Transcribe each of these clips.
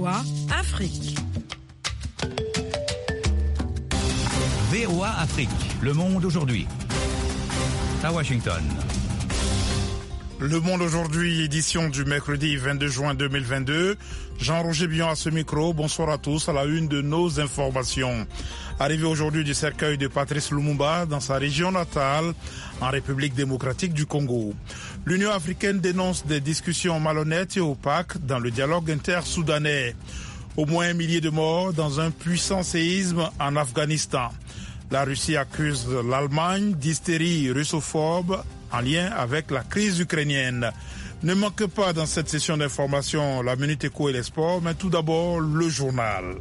VOA Afrique. VOA Afrique, le monde aujourd'hui. À Washington. Le Monde aujourd'hui, édition du mercredi 22 juin 2022. Jean-Roger Bion à ce micro. Bonsoir à tous. À la une de nos informations. Arrivé aujourd'hui du cercueil de Patrice Lumumba dans sa région natale, en République démocratique du Congo. L'Union africaine dénonce des discussions malhonnêtes et opaques dans le dialogue inter-soudanais. Au moins 1 millier de morts dans un puissant séisme en Afghanistan. La Russie accuse l'Allemagne d'hystérie russophobe en lien avec la crise ukrainienne. Ne manque pas dans cette session d'information la Minute Éco et les sports, mais tout d'abord le journal.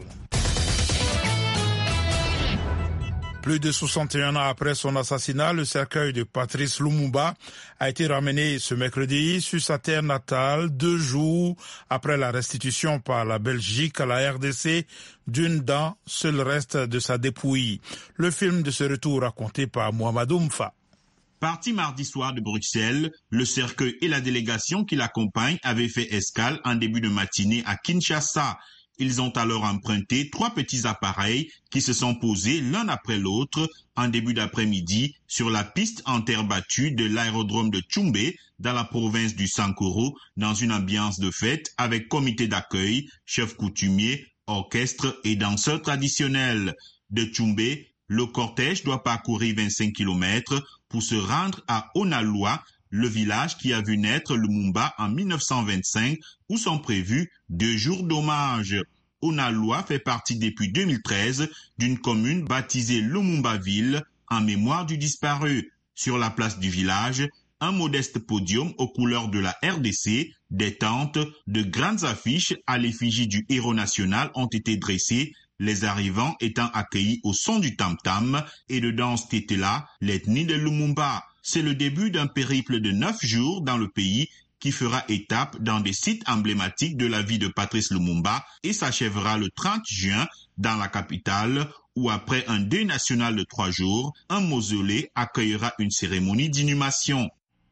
Plus de 61 ans après son assassinat, le cercueil de Patrice Lumumba a été ramené ce mercredi sur sa terre natale, 2 jours après la restitution par la Belgique à la RDC d'une dent, seul reste de sa dépouille. Le film de ce retour raconté par Mohamedou Mfa. Parti mardi soir de Bruxelles, le cercueil et la délégation qui l'accompagne avaient fait escale en début de matinée à Kinshasa. Ils ont alors emprunté 3 petits appareils qui se sont posés l'un après l'autre en début d'après-midi sur la piste en terre battue de l'aérodrome de Tchoumbé dans la province du Sankoro dans une ambiance de fête avec comité d'accueil, chefs coutumiers, orchestre et danseurs traditionnels. De Tchoumbé, le cortège doit parcourir 25 km pour se rendre à Onaloa, le village qui a vu naître Lumumba en 1925, où sont prévus 2 jours d'hommage. Onaloa fait partie depuis 2013 d'une commune baptisée Lumumba-Ville en mémoire du disparu. Sur la place du village, un modeste podium aux couleurs de la RDC, des tentes, de grandes affiches à l'effigie du héros national ont été dressées, les arrivants étant accueillis au son du tam-tam et de danse tétela, l'ethnie de Lumumba. C'est le début d'un périple de 9 jours dans le pays qui fera étape dans des sites emblématiques de la vie de Patrice Lumumba et s'achèvera le 30 juin dans la capitale où après un deuil national de 3 jours, un mausolée accueillera une cérémonie d'inhumation.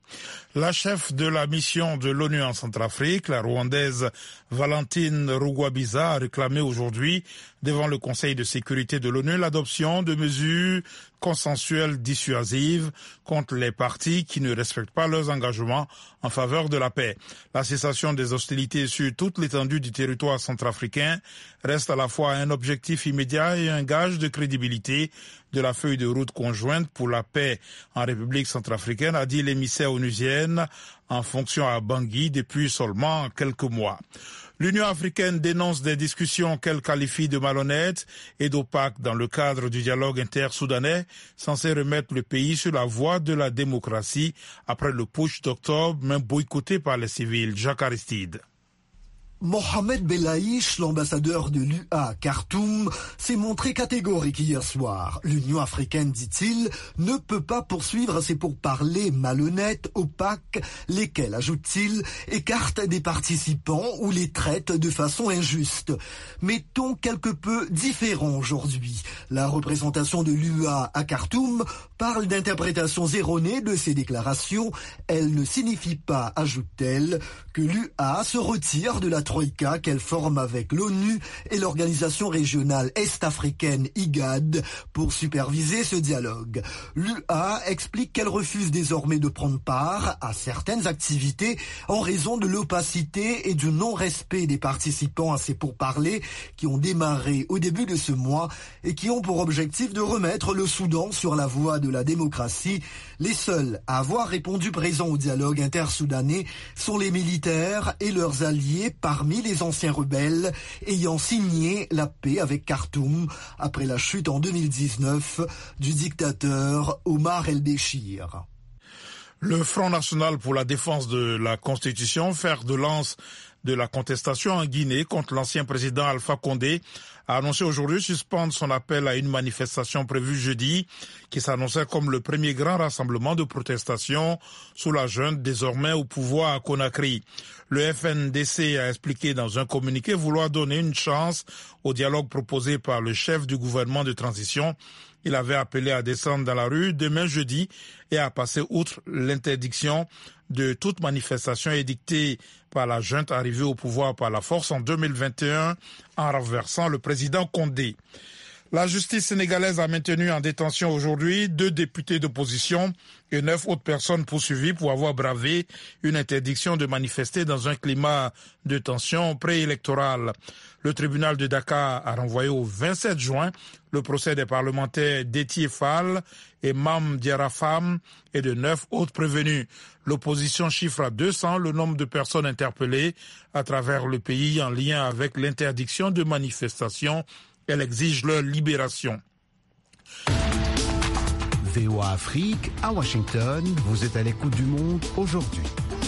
La chef de la mission de l'ONU en Centrafrique, la Rwandaise Valentine Rugwabiza, a réclamé aujourd'hui devant le Conseil de sécurité de l'ONU l'adoption de mesures consensuelles dissuasives contre les partis qui ne respectent pas leurs engagements en faveur de la paix. La cessation des hostilités sur toute l'étendue du territoire centrafricain reste à la fois un objectif immédiat et un gage de crédibilité de la feuille de route conjointe pour la paix en République centrafricaine, a dit l'émissaire onusienne en fonction à Bangui depuis seulement quelques mois. L'Union africaine dénonce des discussions qu'elle qualifie de malhonnêtes et d'opaques dans le cadre du dialogue inter-soudanais censé remettre le pays sur la voie de la démocratie après le putsch d'octobre, même boycotté par les civils. Jacques Aristide. Mohamed Belaïch, l'ambassadeur de l'UA à Khartoum, s'est montré catégorique hier soir. L'Union africaine, dit-il, ne peut pas poursuivre ses pourparlers malhonnêtes, opaques, lesquels, ajoute-t-il, écartent des participants ou les traitent de façon injuste. Mais ton quelque peu différent aujourd'hui. La représentation de l'UA à Khartoum parle d'interprétations erronées de ces déclarations. Elle ne signifie pas, ajoute-t-elle, que l'UA se retire de la Troïka qu'elle forme avec l'ONU et l'organisation régionale est-africaine IGAD pour superviser ce dialogue. L'UA explique qu'elle refuse désormais de prendre part à certaines activités en raison de l'opacité et du non-respect des participants à ces pourparlers qui ont démarré au début de ce mois et qui ont pour objectif de remettre le Soudan sur la voie de la démocratie. Les seuls à avoir répondu présents au dialogue intersoudanais sont les militaires et leurs alliés parmi les anciens rebelles ayant signé la paix avec Khartoum après la chute en 2019 du dictateur Omar el-Béchir. Le Front national pour la défense de la Constitution, fer de lance de la contestation en Guinée contre l'ancien président Alpha Condé, a annoncé aujourd'hui suspendre son appel à une manifestation prévue jeudi qui s'annonçait comme le premier grand rassemblement de protestation sous la junte désormais au pouvoir à Conakry. Le FNDC a expliqué dans un communiqué vouloir donner une chance au dialogue proposé par le chef du gouvernement de transition Il avait appelé à descendre dans la rue demain jeudi et à passer outre l'interdiction de toute manifestation édictée par la junte arrivée au pouvoir par la force en 2021 en renversant le président Condé. La justice sénégalaise a maintenu en détention aujourd'hui 2 députés d'opposition et 9 autres personnes poursuivies pour avoir bravé une interdiction de manifester dans un climat de tension préélectorale. Le tribunal de Dakar a renvoyé au 27 juin le procès des parlementaires Déthié Fall et Mame Diarra Fam et de 9 autres prévenus. L'opposition chiffre à 200 le nombre de personnes interpellées à travers le pays en lien avec l'interdiction de manifestation. Elle exige leur libération. VOA Afrique, à Washington, vous êtes à l'écoute du monde aujourd'hui.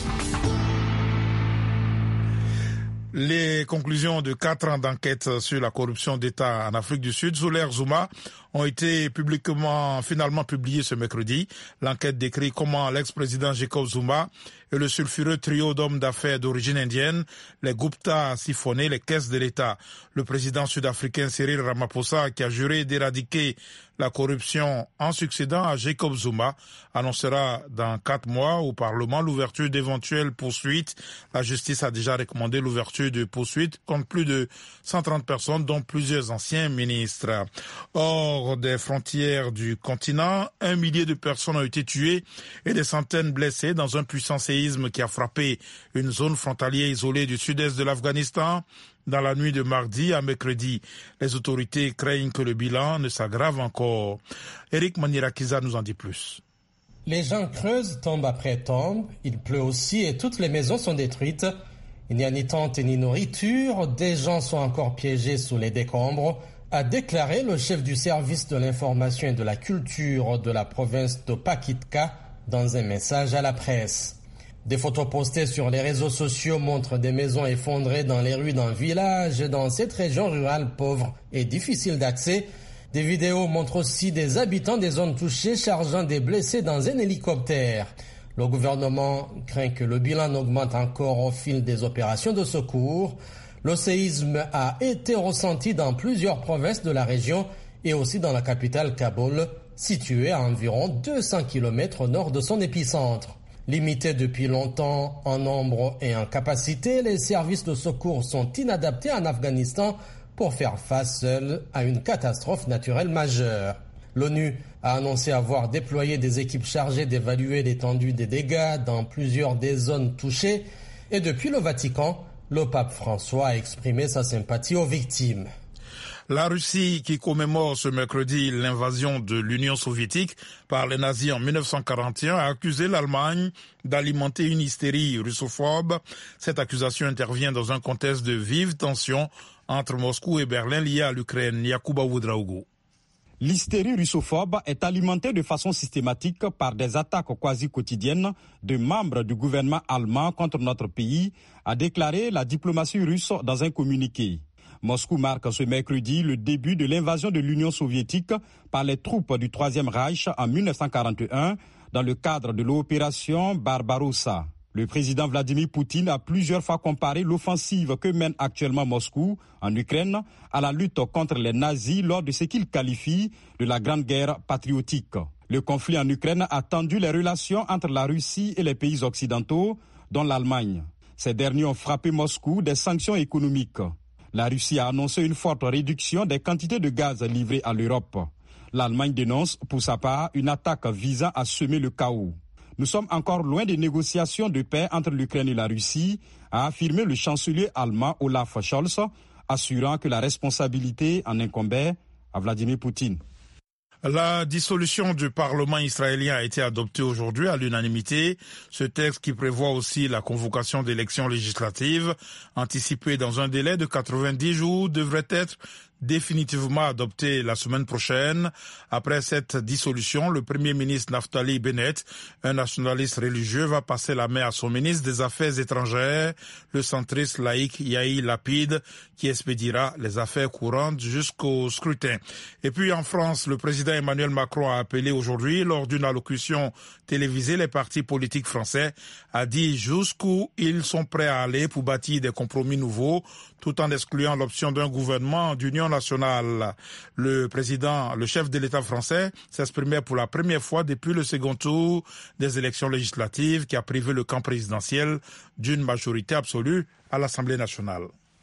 Les conclusions de 4 ans d'enquête sur la corruption d'État en Afrique du Sud sous l'ère Zuma ont été finalement publiées ce mercredi. L'enquête décrit comment l'ex-président Jacob Zuma et le sulfureux trio d'hommes d'affaires d'origine indienne, les Gupta, a siphonné les caisses de l'État. Le président sud-africain Cyril Ramaphosa, qui a juré d'éradiquer la corruption en succédant à Jacob Zuma, annoncera dans 4 mois au Parlement l'ouverture d'éventuelles poursuites. La justice a déjà recommandé l'ouverture de poursuites contre plus de 130 personnes, dont plusieurs anciens ministres. Hors des frontières du continent, 1 millier de personnes ont été tuées et des centaines blessées dans un puissant séisme qui a frappé une zone frontalière isolée du sud-est de l'Afghanistan. Dans la nuit de mardi à mercredi, les autorités craignent que le bilan ne s'aggrave encore. Eric Manirakiza nous en dit plus. Les gens creusent tombe après tombe, il pleut aussi et toutes les maisons sont détruites. Il n'y a ni tente ni nourriture, des gens sont encore piégés sous les décombres, a déclaré le chef du service de l'information et de la culture de la province de Pakitka dans un message à la presse. Des photos postées sur les réseaux sociaux montrent des maisons effondrées dans les rues d'un village dans cette région rurale pauvre et difficile d'accès. Des vidéos montrent aussi des habitants des zones touchées chargeant des blessés dans un hélicoptère. Le gouvernement craint que le bilan augmente encore au fil des opérations de secours. Le séisme a été ressenti dans plusieurs provinces de la région et aussi dans la capitale Kaboul, située à environ 200 km au nord de son épicentre. Limités depuis longtemps en nombre et en capacité, les services de secours sont inadaptés en Afghanistan pour faire face seuls à une catastrophe naturelle majeure. L'ONU a annoncé avoir déployé des équipes chargées d'évaluer l'étendue des dégâts dans plusieurs des zones touchées et depuis le Vatican, le pape François a exprimé sa sympathie aux victimes. La Russie, qui commémore ce mercredi l'invasion de l'Union soviétique par les nazis en 1941, a accusé l'Allemagne d'alimenter une hystérie russophobe. Cette accusation intervient dans un contexte de vives tensions entre Moscou et Berlin liées à l'Ukraine. Yacouba Ouedraogo. L'hystérie russophobe est alimentée de façon systématique par des attaques quasi quotidiennes de membres du gouvernement allemand contre notre pays, a déclaré la diplomatie russe dans un communiqué. Moscou marque ce mercredi le début de l'invasion de l'Union soviétique par les troupes du Troisième Reich en 1941 dans le cadre de l'opération Barbarossa. Le président Vladimir Poutine a plusieurs fois comparé l'offensive que mène actuellement Moscou en Ukraine à la lutte contre les nazis lors de ce qu'il qualifie de la Grande Guerre patriotique. Le conflit en Ukraine a tendu les relations entre la Russie et les pays occidentaux, dont l'Allemagne. Ces derniers ont frappé Moscou des sanctions économiques. La Russie a annoncé une forte réduction des quantités de gaz livrées à l'Europe. L'Allemagne dénonce, pour sa part, une attaque visant à semer le chaos. Nous sommes encore loin des négociations de paix entre l'Ukraine et la Russie, a affirmé le chancelier allemand Olaf Scholz, assurant que la responsabilité en incombait à Vladimir Poutine. La dissolution du Parlement israélien a été adoptée aujourd'hui à l'unanimité. Ce texte, qui prévoit aussi la convocation d'élections législatives anticipées dans un délai de 90 jours, devrait être définitivement adopté la semaine prochaine. Après cette dissolution, le Premier ministre Naftali Bennett, un nationaliste religieux, va passer la main à son ministre des Affaires étrangères, le centriste laïque Yair Lapid, qui expédiera les affaires courantes jusqu'au scrutin. Et puis en France, le président Emmanuel Macron a appelé aujourd'hui, lors d'une allocution télévisée, les partis politiques français, a dit jusqu'où ils sont prêts à aller pour bâtir des compromis nouveaux, tout en excluant l'option d'un gouvernement d'union nationale. Le chef de l'État français, s'exprimait pour la première fois depuis le second tour des élections législatives qui a privé le camp présidentiel d'une majorité absolue à l'Assemblée nationale.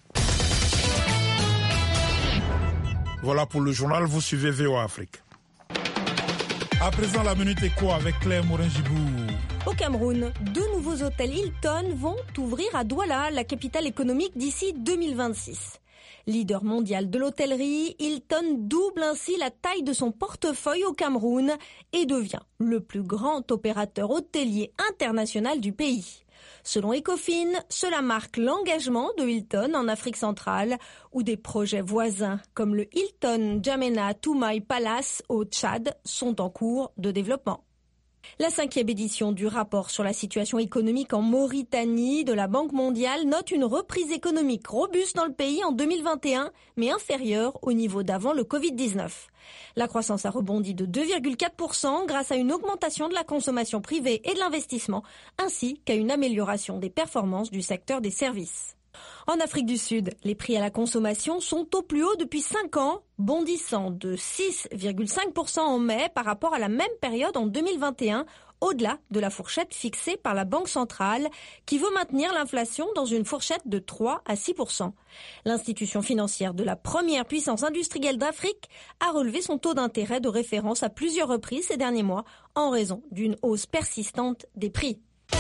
Voilà pour le journal, vous suivez VOA Afrique. À présent, la Minute Éco avec Claire Morin-Gibou. Au Cameroun, 2 nouveaux hôtels Hilton vont ouvrir à Douala, la capitale économique, d'ici 2026. Leader mondial de l'hôtellerie, Hilton double ainsi la taille de son portefeuille au Cameroun et devient le plus grand opérateur hôtelier international du pays. Selon Ecofin, cela marque l'engagement de Hilton en Afrique centrale, où des projets voisins comme le Hilton N'Djamena Toumaï Palace au Tchad sont en cours de développement. La 5e édition du rapport sur la situation économique en Mauritanie de la Banque mondiale note une reprise économique robuste dans le pays en 2021, mais inférieure au niveau d'avant le Covid-19. La croissance a rebondi de 2,4% grâce à une augmentation de la consommation privée et de l'investissement, ainsi qu'à une amélioration des performances du secteur des services. En Afrique du Sud, les prix à la consommation sont au plus haut depuis 5 ans, bondissant de 6,5% en mai par rapport à la même période en 2021, au-delà de la fourchette fixée par la Banque centrale, qui veut maintenir l'inflation dans une fourchette de 3 à 6%. L'institution financière de la première puissance industrielle d'Afrique a relevé son taux d'intérêt de référence à plusieurs reprises ces derniers mois, en raison d'une hausse persistante des prix.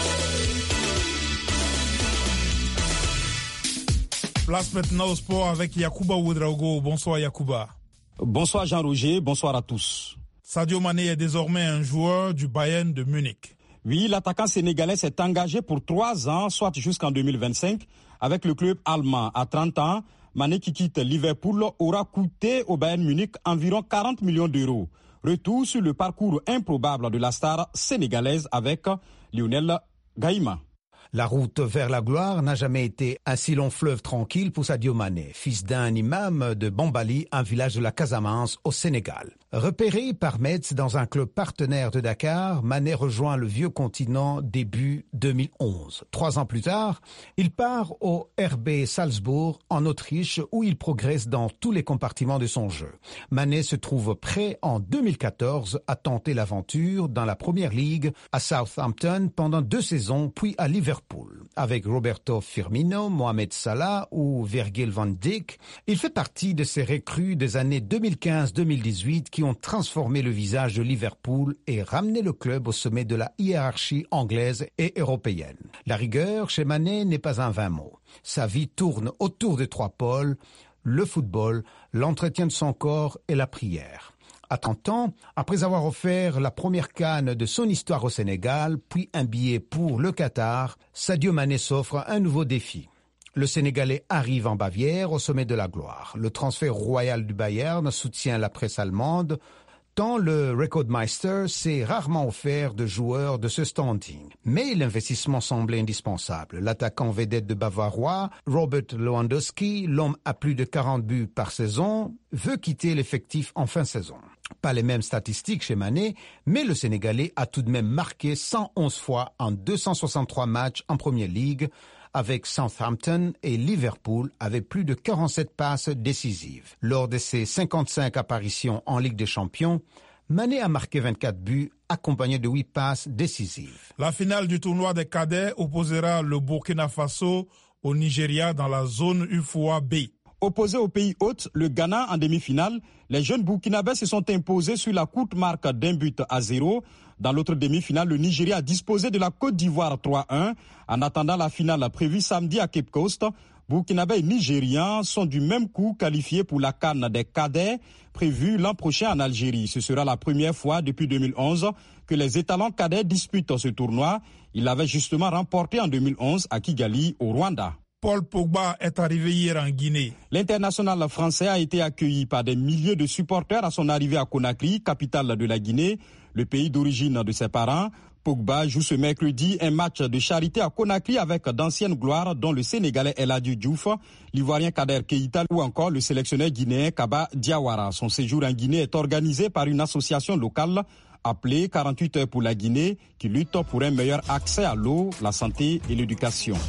Place maintenant au sport avec Yacouba Ouedraogo. Bonsoir Yacouba. Bonsoir Jean-Roger, bonsoir à tous. Sadio Mané est désormais un joueur du Bayern de Munich. Oui, l'attaquant sénégalais s'est engagé pour 3 ans, soit jusqu'en 2025, avec le club allemand. À 30 ans, Mané qui quitte Liverpool aura coûté au Bayern Munich environ 40 millions d'euros. Retour sur le parcours improbable de la star sénégalaise avec Lionel Gaïma. La route vers la gloire n'a jamais été un si long fleuve tranquille pour Sadio Mané, fils d'un imam de Bambali, un village de la Casamance au Sénégal. Repéré par Metz dans un club partenaire de Dakar, Mané rejoint le vieux continent début 2011. 3 ans plus tard, il part au RB Salzbourg en Autriche où il progresse dans tous les compartiments de son jeu. Mané se trouve prêt en 2014 à tenter l'aventure dans la Première Ligue à Southampton pendant 2 saisons, puis à Liverpool. Avec Roberto Firmino, Mohamed Salah ou Virgil van Dijk, il fait partie de ces recrues des années 2015-2018 qui ont transformé le visage de Liverpool et ramené le club au sommet de la hiérarchie anglaise et européenne. La rigueur chez Mané n'est pas un vain mot. Sa vie tourne autour de 3 pôles, le football, l'entretien de son corps et la prière. À 30 ans, après avoir offert la première CAN de son histoire au Sénégal, puis un billet pour le Qatar, Sadio Mané s'offre un nouveau défi. Le Sénégalais arrive en Bavière au sommet de la gloire. Le transfert royal du Bayern soutient la presse allemande, tant le Rekordmeister s'est rarement offert de joueurs de ce standing. Mais l'investissement semblait indispensable. L'attaquant vedette de Bavarois, Robert Lewandowski, l'homme à plus de 40 buts par saison, veut quitter l'effectif en fin de saison. Pas les mêmes statistiques chez Mané, mais le Sénégalais a tout de même marqué 111 fois en 263 matchs en Première Ligue, avec Southampton et Liverpool avec plus de 47 passes décisives. Lors de ses 55 apparitions en Ligue des Champions, Mané a marqué 24 buts, accompagné de 8 passes décisives. La finale du tournoi des cadets opposera le Burkina Faso au Nigeria dans la zone UFOA B. Opposé au pays hôte, le Ghana en demi-finale, les jeunes burkinabés se sont imposés sur la courte marque d'1-0. Dans l'autre demi-finale, le Nigeria a disposé de la Côte d'Ivoire 3-1. En attendant la finale prévue samedi à Cape Coast, Burkinabés et Nigérians sont du même coup qualifiés pour la CAN des cadets prévue l'an prochain en Algérie. Ce sera la première fois depuis 2011 que les étalons cadets disputent ce tournoi. Il l'avait justement remporté en 2011 à Kigali, au Rwanda. Paul Pogba est arrivé hier en Guinée. L'international français a été accueilli par des milliers de supporters à son arrivée à Conakry, capitale de la Guinée, le pays d'origine de ses parents. Pogba joue ce mercredi un match de charité à Conakry avec d'anciennes gloires dont le Sénégalais El Hadji Diouf, l'Ivoirien Kader Keïta ou encore le sélectionneur guinéen Kaba Diawara. Son séjour en Guinée est organisé par une association locale appelée 48 heures pour la Guinée qui lutte pour un meilleur accès à l'eau, la santé et l'éducation.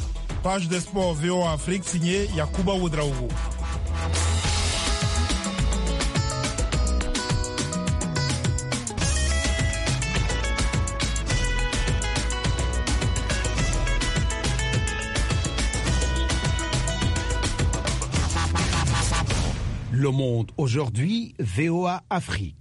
Page des sports VOA Afrique signée Yakuba Ouedraogo. Le Monde aujourd'hui, VOA Afrique.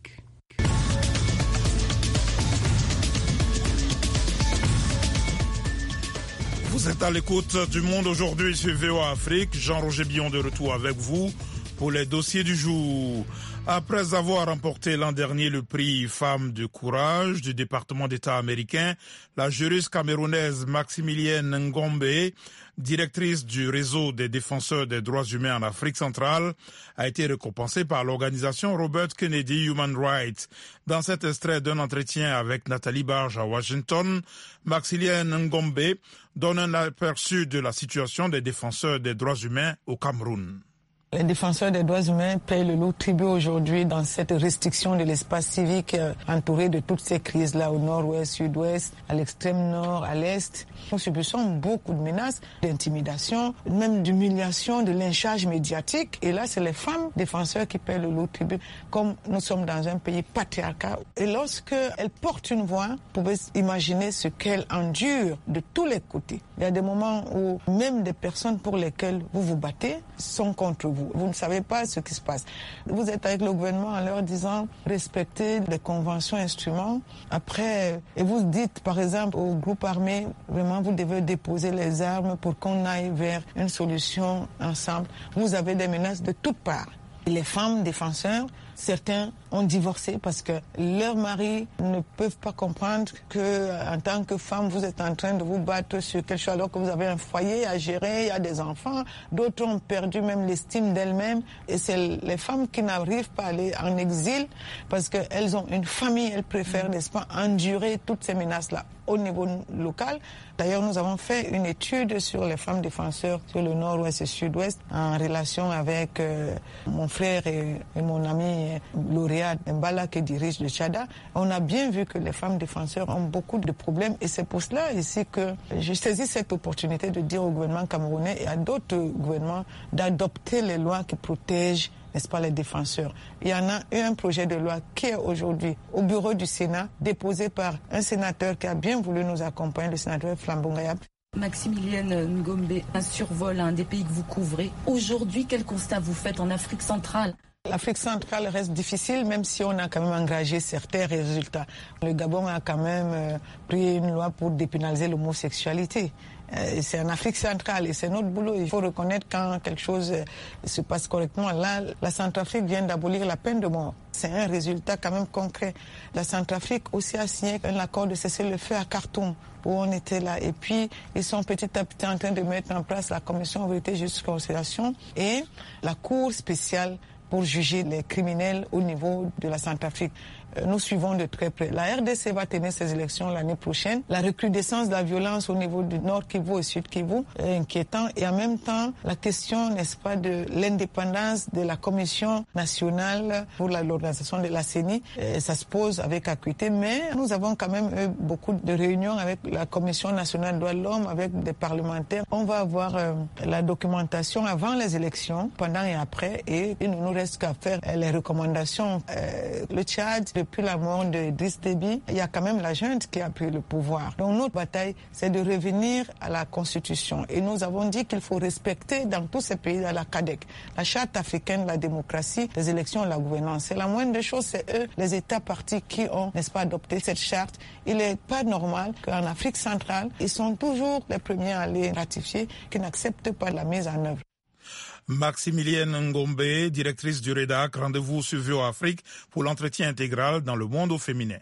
Vous êtes à l'écoute du Monde aujourd'hui sur VOA Afrique. Jean-Roger Billon de retour avec vous pour les dossiers du jour. Après avoir remporté l'an dernier le prix Femme de courage du département d'État américain, la juriste camerounaise Maximilienne Ngombe, directrice du réseau des défenseurs des droits humains en Afrique centrale, a été récompensée par l'organisation Robert Kennedy Human Rights. Dans cet extrait d'un entretien avec Nathalie Barge à Washington, Maximilienne Ngombe donne un aperçu de la situation des défenseurs des droits humains au Cameroun. Les défenseurs des droits humains payent le lourd tribut aujourd'hui dans cette restriction de l'espace civique entouré de toutes ces crises-là au nord-ouest, sud-ouest, à l'extrême nord, à l'est. Nous subissons beaucoup de menaces, d'intimidation, même d'humiliation, de lynchage médiatique. Et là, c'est les femmes défenseurs qui payent le lourd tribut. Comme nous sommes dans un pays patriarcal. Et lorsqu'elles portent une voix, vous pouvez imaginer ce qu'elles endurent de tous les côtés. Il y a des moments où même des personnes pour lesquelles vous vous battez sont contre vous. Vous ne savez pas ce qui se passe. Vous êtes avec le gouvernement en leur disant respectez les conventions, instruments. Après, et vous dites par exemple au groupe armé, vraiment vous devez déposer les armes pour qu'on aille vers une solution ensemble. Vous avez des menaces de toutes parts. Et les femmes défenseurs, certains ont divorcé parce que leurs maris ne peuvent pas comprendre que, en tant que femme, vous êtes en train de vous battre sur quelque chose alors que vous avez un foyer à gérer, il y a des enfants. D'autres ont perdu même l'estime d'elles-mêmes. Et c'est les femmes qui n'arrivent pas à aller en exil parce qu'elles ont une famille, elles préfèrent, n'est-ce pas, endurer toutes ces menaces-là au niveau local. D'ailleurs, nous avons fait une étude sur les femmes défenseurs sur le nord-ouest et sud-ouest en relation avec mon frère et mon ami lauréat Mbala qui dirige le Tchada. On a bien vu que les femmes défenseurs ont beaucoup de problèmes et c'est pour cela ici que je saisis cette opportunité de dire au gouvernement camerounais et à d'autres gouvernements d'adopter les lois qui protègent, n'est-ce pas, les défenseurs. Il y en a eu un projet de loi qui est aujourd'hui au bureau du Sénat, déposé par un sénateur qui a bien voulu nous accompagner, le sénateur Flambongayab. Maximilienne Ngombe, un survol à un des pays que vous couvrez. Aujourd'hui, quel constat vous faites en Afrique centrale ? L'Afrique centrale reste difficile, même si on a quand même engagé certains résultats. Le Gabon a quand même pris une loi pour dépénaliser l'homosexualité. C'est en Afrique centrale et c'est notre boulot. Il faut reconnaître quand quelque chose se passe correctement. Là, la Centrafrique vient d'abolir la peine de mort. C'est un résultat quand même concret. La Centrafrique aussi a signé un accord de cessez-le-feu à Khartoum, où on était là. Et puis, ils sont petit à petit en train de mettre en place la commission vérité, justice, réconciliation et la cour spéciale pour juger les criminels au niveau de la Centrafrique. Nous suivons de très près. La RDC va tenir ses élections l'année prochaine. La recrudescence de la violence au niveau du Nord Kivu et Sud Kivu est inquiétant. Et en même temps, la question, n'est-ce pas, de l'indépendance de la Commission nationale pour l'organisation de la CENI, ça se pose avec acuité. Mais nous avons quand même eu beaucoup de réunions avec la Commission nationale des droits de l'homme, avec des parlementaires. On va avoir la documentation avant les élections, pendant et après. Et il ne nous reste qu'à faire les recommandations. Le Tchad, depuis la mort de Driss Déby, il y a quand même la junte qui a pris le pouvoir. Donc notre bataille, c'est de revenir à la Constitution. Et nous avons dit qu'il faut respecter dans tous ces pays, dans la CADEC, la Charte africaine de la démocratie, les élections et la gouvernance. C'est la moindre des choses, c'est eux, les États partis, qui ont, n'est-ce pas, adopté cette charte. Il n'est pas normal qu'en Afrique centrale, ils sont toujours les premiers à les ratifier, qui n'acceptent pas la mise en œuvre. Maximilienne Ngombe, directrice du REDAC, rendez-vous sur VOA Afrique pour l'entretien intégral dans le monde au féminin.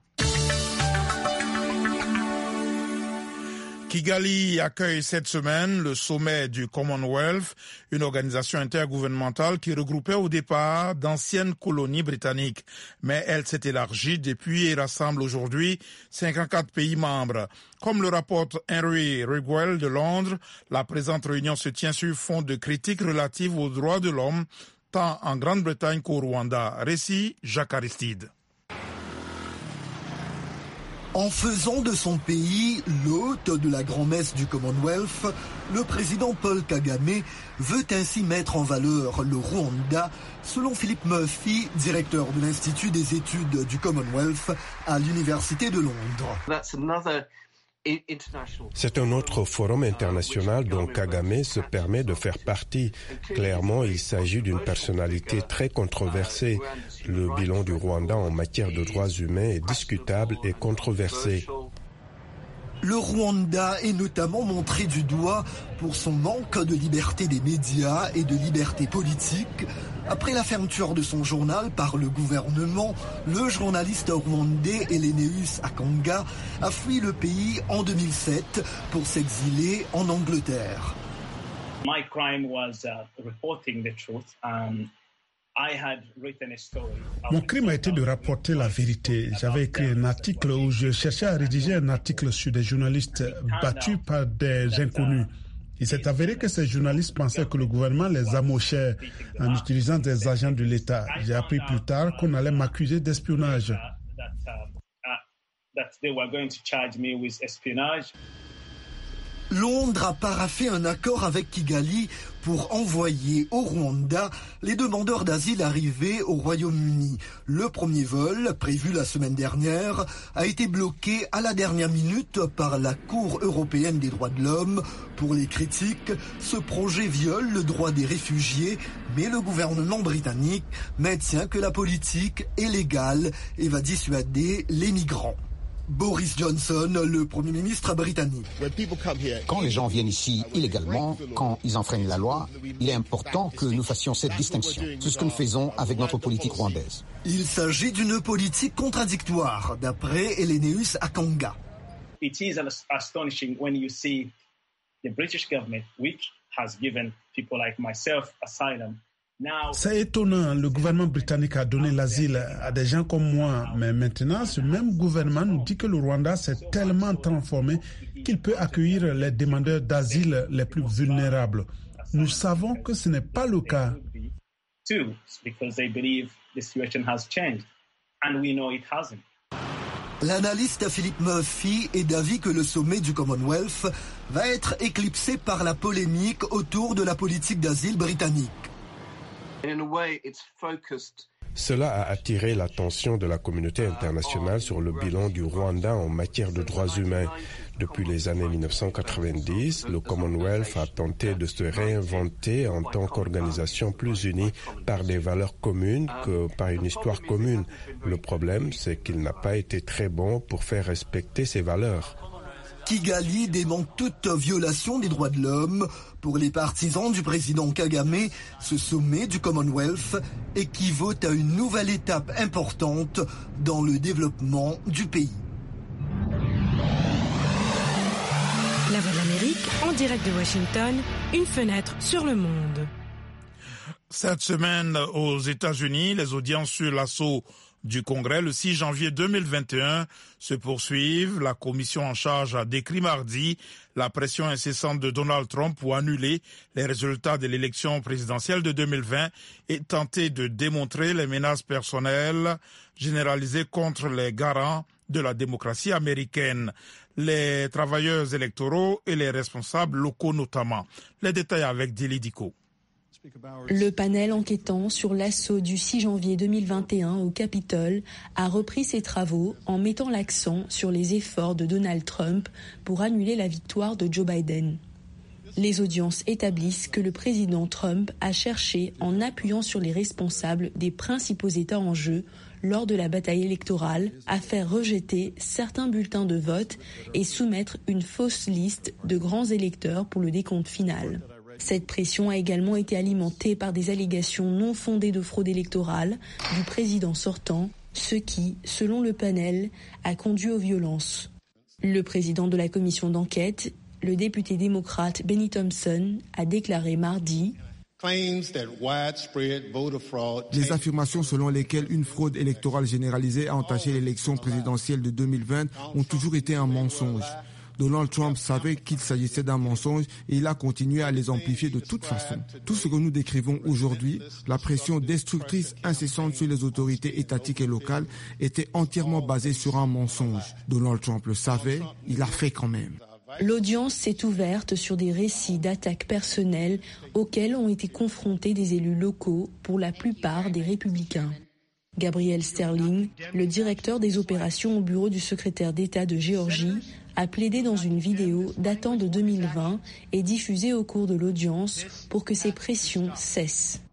Kigali accueille cette semaine le sommet du Commonwealth, une organisation intergouvernementale qui regroupait au départ d'anciennes colonies britanniques. Mais elle s'est élargie depuis et rassemble aujourd'hui 54 pays membres. Comme le rapporte Henry Ridgwell de Londres, la présente réunion se tient sur fond de critiques relatives aux droits de l'homme, tant en Grande-Bretagne qu'au Rwanda. Récit Jacques Aristide. En faisant de son pays l'hôte de la grand-messe du Commonwealth, le président Paul Kagame veut ainsi mettre en valeur le Rwanda, selon Philip Murphy, directeur de l'Institut des études du Commonwealth à l'Université de Londres. C'est un autre forum international dont Kagame se permet de faire partie. Clairement, il s'agit d'une personnalité très controversée. Le bilan du Rwanda en matière de droits humains est discutable et controversé. Le Rwanda est notamment montré du doigt pour son manque de liberté des médias et de liberté politique. Après la fermeture de son journal par le gouvernement, le journaliste rwandais Eleneus Akanga a fui le pays en 2007 pour s'exiler en Angleterre. My crime was reporting the truth. Mon crime a été de rapporter la vérité. J'avais écrit un article où je cherchais à rédiger un article sur des journalistes battus par des inconnus. Il s'est avéré que ces journalistes pensaient que le gouvernement les amochait en utilisant des agents de l'État. J'ai appris plus tard qu'on allait m'accuser d'espionnage. Londres a paraphé un accord avec Kigali pour envoyer au Rwanda les demandeurs d'asile arrivés au Royaume-Uni. Le premier vol, prévu la semaine dernière, a été bloqué à la dernière minute par la Cour européenne des droits de l'homme. Pour les critiques, ce projet viole le droit des réfugiés, mais le gouvernement britannique maintient que la politique est légale et va dissuader les migrants. Boris Johnson, le Premier ministre britannique. Quand les gens viennent ici illégalement, quand ils enfreignent la loi, il est important que nous fassions cette distinction. C'est ce que nous faisons avec notre politique rwandaise. Il s'agit d'une politique contradictoire, d'après Eleneus Akanga. It is astonishing when you see the British government, which has given people like myself asylum. C'est étonnant, le gouvernement britannique a donné l'asile à des gens comme moi, mais maintenant ce même gouvernement nous dit que le Rwanda s'est tellement transformé qu'il peut accueillir les demandeurs d'asile les plus vulnérables. Nous savons que ce n'est pas le cas. L'analyste Philip Murphy est d'avis que le sommet du Commonwealth va être éclipsé par la polémique autour de la politique d'asile britannique. Cela a attiré l'attention de la communauté internationale sur le bilan du Rwanda en matière de droits humains. Depuis les années 1990, le Commonwealth a tenté de se réinventer en tant qu'organisation plus unie par des valeurs communes que par une histoire commune. Le problème, c'est qu'il n'a pas été très bon pour faire respecter ces valeurs. Kigali dément toute violation des droits de l'homme. Pour les partisans du président Kagame, ce sommet du Commonwealth équivaut à une nouvelle étape importante dans le développement du pays. La Voix de l'Amérique, en direct de Washington, une fenêtre sur le monde. Cette semaine, aux États-Unis, les audiences sur l'assaut du Congrès le 6 janvier 2021 se poursuivent. La commission en charge a décrit mardi la pression incessante de Donald Trump pour annuler les résultats de l'élection présidentielle de 2020 et tenter de démontrer les menaces personnelles généralisées contre les garants de la démocratie américaine, les travailleurs électoraux et les responsables locaux notamment. Les détails avec Dili Diko. Le panel enquêtant sur l'assaut du 6 janvier 2021 au Capitole a repris ses travaux en mettant l'accent sur les efforts de Donald Trump pour annuler la victoire de Joe Biden. Les audiences établissent que le président Trump a cherché, en appuyant sur les responsables des principaux États en jeu lors de la bataille électorale, à faire rejeter certains bulletins de vote et soumettre une fausse liste de grands électeurs pour le décompte final. Cette pression a également été alimentée par des allégations non fondées de fraude électorale du président sortant, ce qui, selon le panel, a conduit aux violences. Le président de la commission d'enquête, le député démocrate Benny Thompson, a déclaré mardi: les affirmations selon lesquelles une fraude électorale généralisée a entaché l'élection présidentielle de 2020 ont toujours été un mensonge. Donald Trump savait qu'il s'agissait d'un mensonge et il a continué à les amplifier de toute façon. Tout ce que nous décrivons aujourd'hui, la pression destructrice incessante sur les autorités étatiques et locales, était entièrement basée sur un mensonge. Donald Trump le savait, il l'a fait quand même. L'audience s'est ouverte sur des récits d'attaques personnelles auxquels ont été confrontés des élus locaux, pour la plupart des républicains. Gabriel Sterling, le directeur des opérations au bureau du secrétaire d'État de Géorgie, a plaidé dans une vidéo datant de 2020 et diffusée au cours de l'audience pour que ces pressions cessent.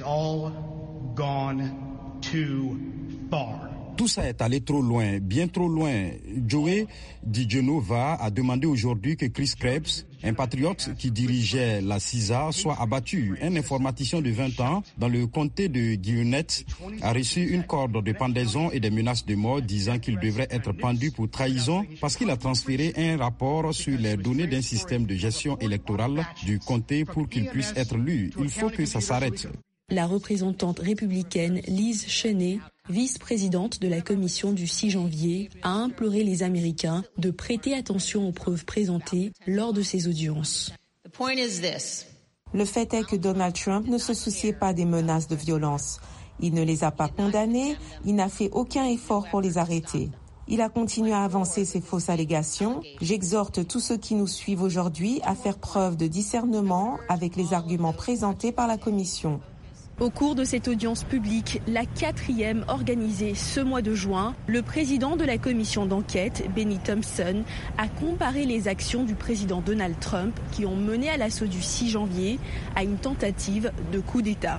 Tout ça est allé trop loin, bien trop loin. Joey DiGenova a demandé aujourd'hui que Chris Krebs, un patriote qui dirigeait la CISA, soit abattu. Un informaticien de 20 ans dans le comté de Gwinnett a reçu une corde de pendaison et des menaces de mort disant qu'il devrait être pendu pour trahison parce qu'il a transféré un rapport sur les données d'un système de gestion électorale du comté pour qu'il puisse être lu. Il faut que ça s'arrête. La représentante républicaine Liz Cheney, vice-présidente de la commission du 6 janvier, a imploré les Américains de prêter attention aux preuves présentées lors de ces audiences. Le fait est que Donald Trump ne se souciait pas des menaces de violence. Il ne les a pas condamnées, il n'a fait aucun effort pour les arrêter. Il a continué à avancer ses fausses allégations. J'exhorte tous ceux qui nous suivent aujourd'hui à faire preuve de discernement avec les arguments présentés par la commission. Au cours de cette audience publique, la 4e organisée ce mois de juin, le président de la commission d'enquête, Benny Thompson, a comparé les actions du président Donald Trump qui ont mené à l'assaut du 6 janvier à une tentative de coup d'État.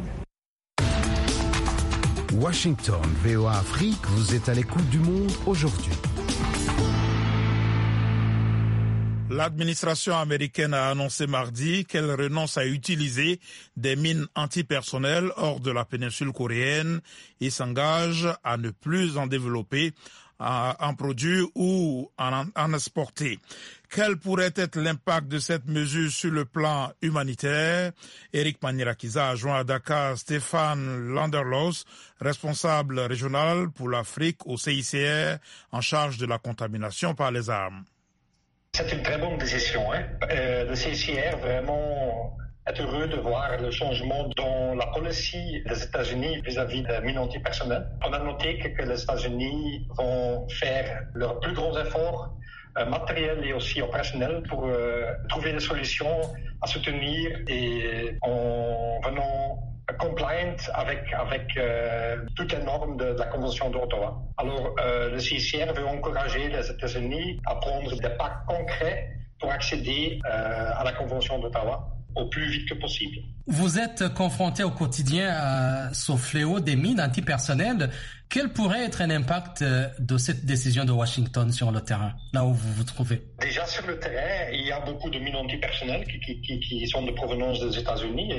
Washington, VOA Afrique, vous êtes à l'écoute du monde aujourd'hui. L'administration américaine a annoncé mardi qu'elle renonce à utiliser des mines antipersonnelles hors de la péninsule coréenne et s'engage à ne plus en développer, en produire ou en exporter. Quel pourrait être l'impact de cette mesure sur le plan humanitaire? Eric Manirakiza a joint à Dakar Stéphane Landerlos, responsable régional pour l'Afrique au CICR, en charge de la contamination par les armes. C'est une très bonne décision. Le CICR vraiment est heureux de voir le changement dans la policy des États-Unis vis-à-vis des mines antipersonnelles. On a noté que les États-Unis vont faire leurs plus grands efforts matériels et aussi opérationnels pour trouver des solutions à soutenir et en venant compliant avec toutes les normes de la Convention d'Ottawa. Alors, le CICR veut encourager les États-Unis à prendre des pas concrets pour accéder à la Convention d'Ottawa au plus vite que possible. Vous êtes confronté au quotidien à ce fléau des mines antipersonnelles. Quel pourrait être un impact de cette décision de Washington sur le terrain, là où vous vous trouvez? Déjà sur le terrain, il y a beaucoup de mines antipersonnelles qui sont de provenance des États-Unis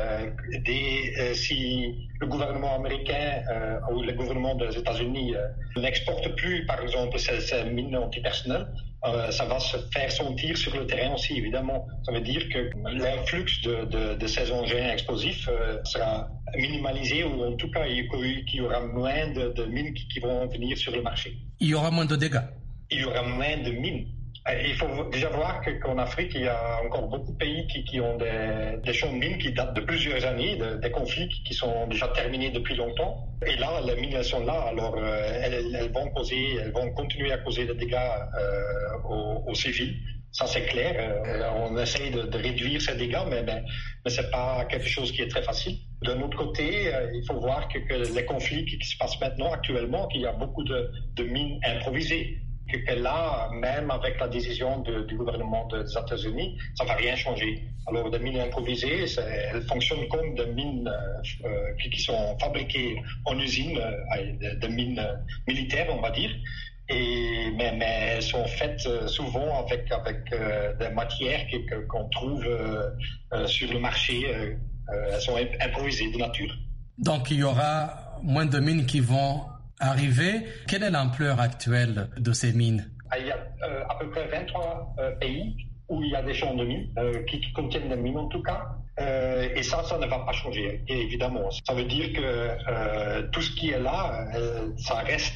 et si le gouvernement américain ou le gouvernement des États-Unis n'exporte plus, par exemple, ces mines antipersonnelles, ça va se faire sentir sur le terrain aussi, évidemment. Ça veut dire que l'influx de ces engins explosifs sera minimalisé, ou en tout cas, qu'il y aura moins de mines qui vont venir sur le marché. Il y aura moins de dégâts. Il y aura moins de mines. Il faut déjà voir qu'en Afrique, il y a encore beaucoup de pays qui ont des champs de mines qui datent de plusieurs années, des conflits qui sont déjà terminés depuis longtemps. Et là, les mines, elles sont là. Alors, elles vont continuer à causer des dégâts aux civils. Ça, c'est clair. On essaye de réduire ces dégâts, mais c'est pas quelque chose qui est très facile. D'un autre côté, il faut voir que les conflits qui se passent maintenant, actuellement, qu'il y a beaucoup de mines improvisées. Que là, même avec la décision du gouvernement des États-Unis, ça ne va rien changer. Alors, des mines improvisées, elles fonctionnent comme des mines qui sont fabriquées en usine, des mines militaires, on va dire. Mais elles sont faites souvent avec des matières qu'on trouve sur le marché. Elles sont improvisées de nature. Donc, il y aura moins de mines qui vont arriver. Quelle est l'ampleur actuelle de ces mines? Il y a à peu près 23 pays où il y a des champs de mines, qui contiennent des mines en tout cas. Et ça ne va pas changer, évidemment. Ça veut dire que tout ce qui est là, ça reste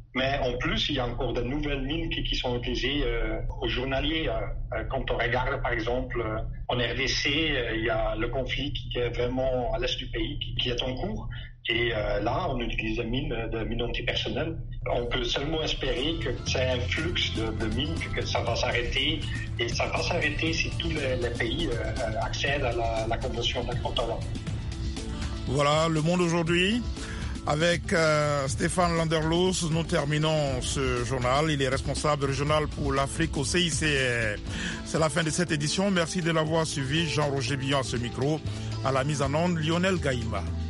Mais en plus, il y a encore de nouvelles mines qui sont utilisées au journalier. Quand on regarde, par exemple, en RDC, il y a le conflit qui est vraiment à l'est du pays, qui est en cours. Et là, on utilise des mines antipersonnelles. On peut seulement espérer que c'est un flux de mines, que ça va s'arrêter. Et ça va s'arrêter si tous les pays accèdent à la Convention d'Ottawa. Voilà, Le Monde aujourd'hui. Avec Stéphane Landerloos, nous terminons ce journal. Il est responsable régional pour l'Afrique au CICR. C'est la fin de cette édition. Merci de l'avoir suivi. Jean-Roger Billon à ce micro. À la mise en onde, Lionel Gaïma.